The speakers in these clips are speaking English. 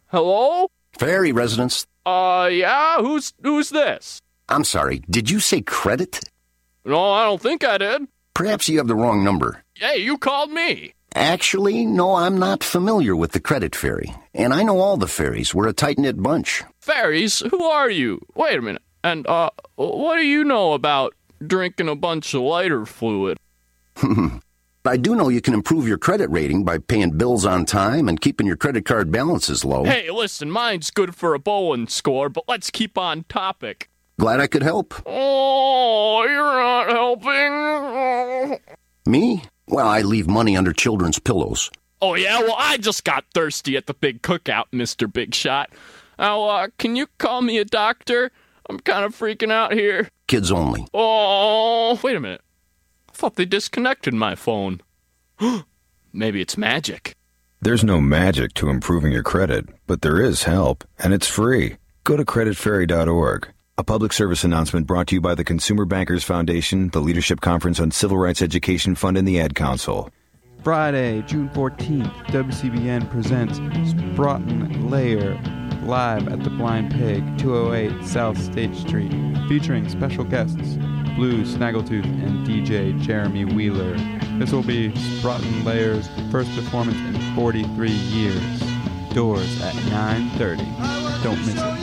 Hello? Ferry residence. Yeah? Who's this? I'm sorry, did you say credit? No, I don't think I did. Perhaps you have the wrong number. Hey, you called me. Actually, no, I'm not familiar with the credit ferry. And I know all the ferries. We're a tight-knit bunch. Ferries? Who are you? Wait a minute. And, what do you know about drinking a bunch of lighter fluid? I do know you can improve your credit rating by paying bills on time and keeping your credit card balances low. Hey, listen, mine's good for a bowling score, but let's keep on topic. Glad I could help. Oh, you're not helping. Me? Well, I leave money under children's pillows. Oh, yeah? Well, I just got thirsty at the big cookout, Mr. Big Shot. Now, can you call me a doctor? I'm kind of freaking out here. Kids only. Oh, wait a minute. I thought they disconnected my phone. Maybe it's magic. There's no magic to improving your credit, but there is help, and it's free. Go to creditferry.org. A public service announcement brought to you by the Consumer Bankers Foundation, the Leadership Conference on Civil Rights Education Fund, and the Ad Council. Friday, June 14th, WCBN presents Broughton Layer live at the Blind Pig, 208 South State Street, featuring special guests Blues Snaggletooth and DJ Jeremy Wheeler. This will be Broughton Layer's first performance in 43 years. Doors at 9:30. Don't miss it.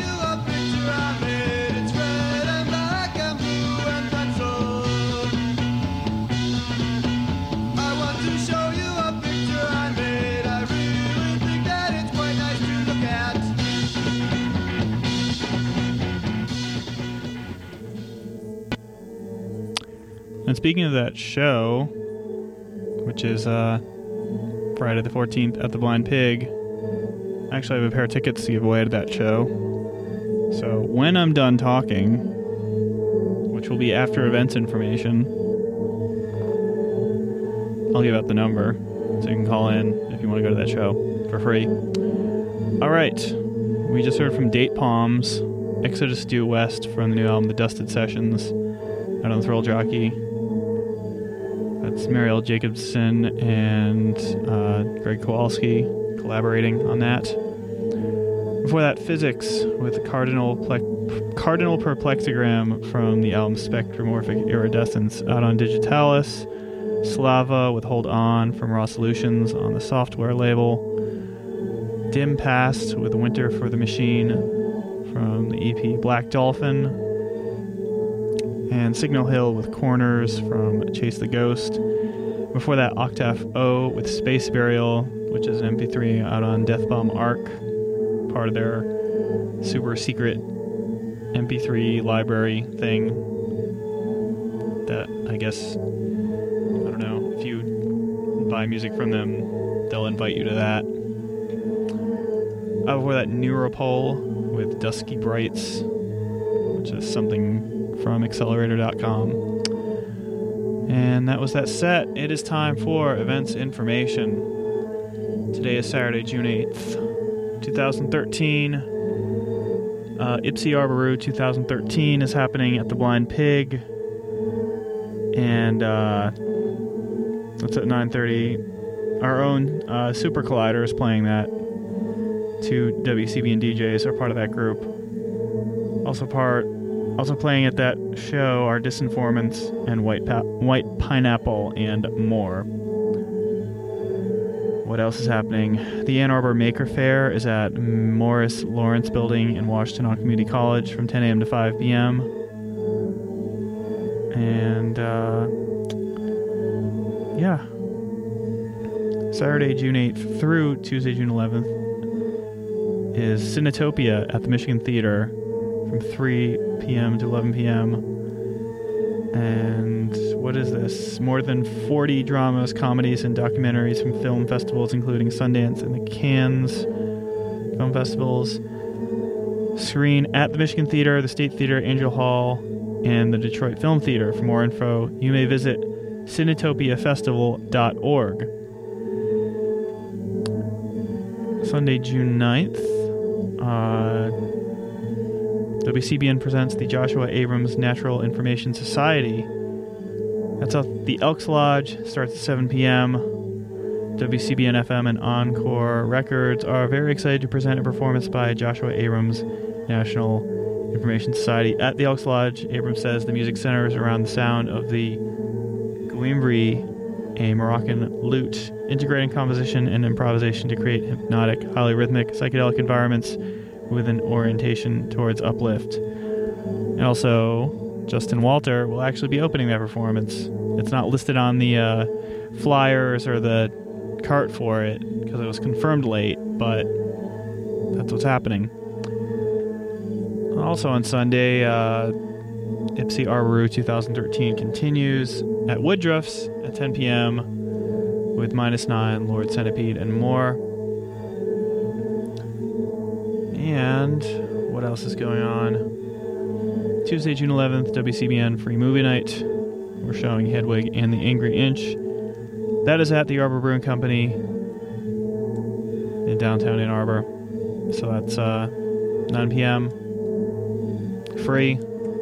And speaking of that show, which is Friday the 14th at the Blind Pig, actually I have a pair of tickets to give away to that show. So when I'm done talking, which will be after events information, I'll give out the number so you can call in if you want to go to that show for free. All right, we just heard from Date Palms, Exodus Due West from the new album The Dusted Sessions, out on Thrill Jockey. That's Marielle Jacobson and Greg Kowalski collaborating on that. Before that, Physics with Cardinal Perplexogram from the album Spectromorphic Iridescence out on Digitalis. Slava with Hold On from Raw Solutions on the Software label. Dim Past with Winter for the Machine from the EP Black Dolphin. And Signal Hill with Corners from Chase the Ghost. Before that, Octave O with Space Burial, which is an MP3 out on Death Bomb Arc, part of their super secret MP3 library thing that I guess, I don't know, if you buy music from them, they'll invite you to that. Before that, Neuropole with Dusky Brights, which is something from Accelerator.com. And that was that set. It is time for events information. Today is Saturday, June 8th, 2013. Ipsy Arboru 2013 is happening at the Blind Pig. And that's at 9:30. Our own Super Collider is playing that. Two WCBN DJs are part of that group. Also playing at that show are Disinformants and White Pineapple and more. What else is happening? The Ann Arbor Maker Faire is at Morris Lawrence Building in Washington on Community College from 10 a.m. to 5 p.m. And, yeah. Saturday, June 8th through Tuesday, June 11th is Cinetopia at the Michigan Theater from 3 p.m. to 11 p.m. And what is this? More than 40 dramas, comedies, and documentaries from film festivals, including Sundance and the Cannes film festivals. Screen at the Michigan Theater, the State Theater, Angel Hall, and the Detroit Film Theater. For more info, you may visit cinetopiafestival.org. Sunday, June 9th. WCBN presents the Joshua Abrams Natural Information Society. That's at the Elks Lodge. Starts at 7 p.m. WCBN FM and Encore Records are very excited to present a performance by Joshua Abrams, National Information Society, at the Elks Lodge. Abrams says the music centers around the sound of the Gouimri, a Moroccan lute, integrating composition and improvisation to create hypnotic, highly rhythmic, psychedelic environments with an orientation towards uplift. And also, Justin Walter will actually be opening that performance. It's not listed on the flyers or the cart for it because it was confirmed late, but that's what's happening. Also on Sunday, Ipsy Arboru 2013 continues at Woodruff's at 10 p.m. with -9, Lord Centipede, and more. And what else is going on? Tuesday, June 11th, WCBN Free Movie Night. We're showing Hedwig and the Angry Inch. That is at the Arbor Brewing Company in downtown Ann Arbor. So that's 9 p.m. Free.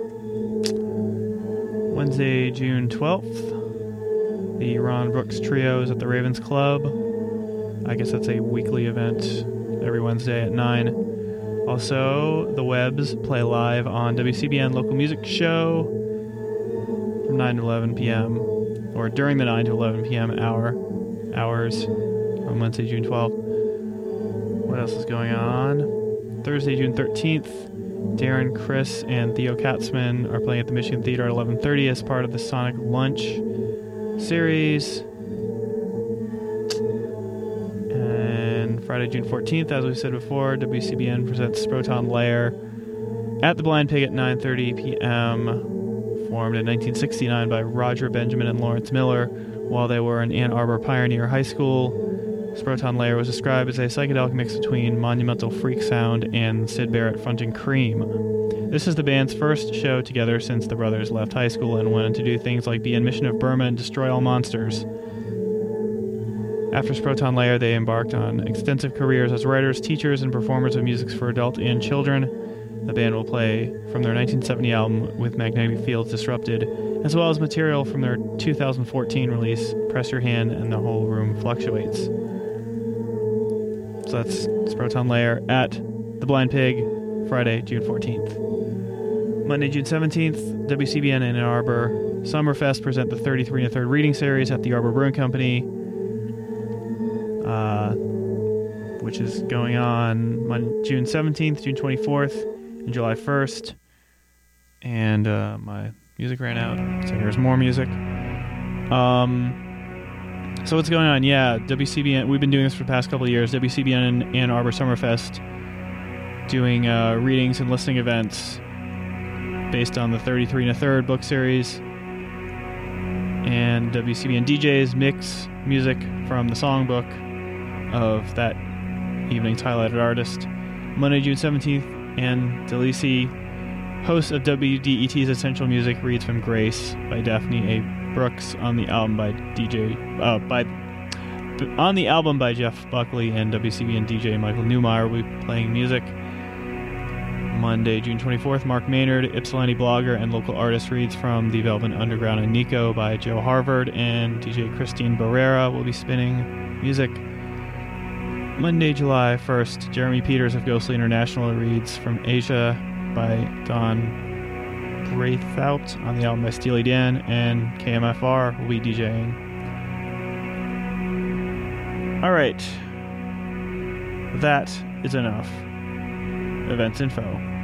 Wednesday, June 12th, the Ron Brooks Trio is at the Ravens Club. I guess that's a weekly event every Wednesday at 9. Also, the Webbs play live on WCBN Local Music Show from 9 to 11 p.m. or during the 9 to 11 p.m. hours on Wednesday, June 12th. What else is going on? Thursday, June 13th, Darren, Chris, and Theo Katzman are playing at the Michigan Theater at 11:30 as part of the Sonic Lunch series. And Friday, June 14th, as we said before, WCBN presents Proton Lair at the Blind Pig at 9:30 p.m. Formed in 1969 by Roger Benjamin and Lawrence Miller while they were in Ann Arbor Pioneer High School. Proton Lair was described as a psychedelic mix between Monumental Freak Sound and Syd Barrett fronting Cream. This is the band's first show together since the brothers left high school and went on to do things like be in Mission of Burma and Destroy All Monsters. After Proton Lair, they embarked on extensive careers as writers, teachers, and performers of music for adult and children. The band will play from their 1970 album With Magnetic Fields Disrupted, as well as material from their 2014 release Press Your Hand and the Whole Room Fluctuates. So that's Proton Lair at the Blind Pig, Friday, June 14th. Monday, June 17th, WCBN in Ann Arbor Summerfest present the 33 and a Third reading series at the Arbor Brewing Company, which is going on June 17th, June 24th, and July 1st. And my music ran out, so here's more music. So what's going on? Yeah, WCBN, we've been doing this for the past couple of years. WCBN and Ann Arbor Summerfest doing readings and listening events based on the 33 and a Third book series. And WCBN DJs mix music from the songbook of that evening's highlighted artist. Monday, June 17th, Ann Delisi, host of WDET's Essential Music, reads from Grace by Daphne A. Brooks on the album by Jeff Buckley, and WCBN DJ Michael Newmeyer will be playing music. Monday, June 24th, Mark Maynard, Ypsilanti blogger and local artist, reads from The Velvet Underground and Nico by Joe Harvard, and DJ Christine Barrera will be spinning music. Monday, July 1st, Jeremy Peters of Ghostly International reads from Asia by Don Braithout on the album by Steely Dan, and KMFR will be DJing. Alright. That is enough. Events info.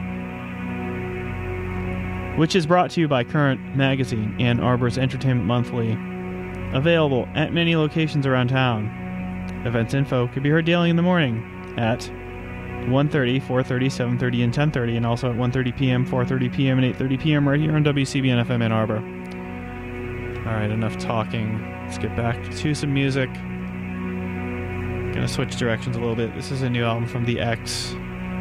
Which is brought to you by Current Magazine, Ann Arbor's Entertainment Monthly. Available at many locations around town. Events info can be heard daily in the morning at 1:30, 4:30, 7:30, and 10:30, and also at 1:30 p.m., 4:30 p.m., and 8:30 p.m. right here on WCBN FM Ann Arbor. Alright, enough talking. Let's get back to some music. Gonna switch directions a little bit. This is a new album from The X,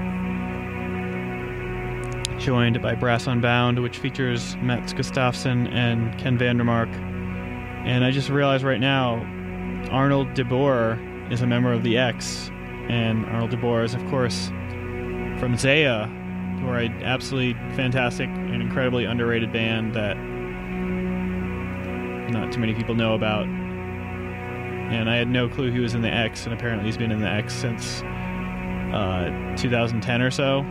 joined by Brass Unbound, which features Mats Gustafsson and Ken Vandermark. And I just realized right now, Arnold de Boer is a member of The X. And Arnold de Boer is, of course, from Zaya, who are an absolutely fantastic and incredibly underrated band that not too many people know about. and I had no clue he was in the X, and apparently he's been in the X since 2010 or so.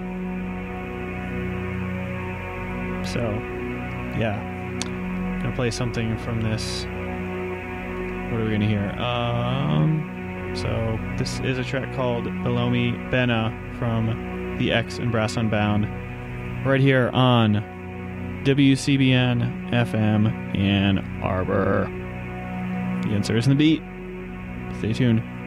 So, yeah. Gonna play something from this. What are we gonna hear? So this is a track called Below Me Bena from the X and Brass Unbound, right here on WCBN FM Ann Arbor. The answer is in the beat. Stay tuned.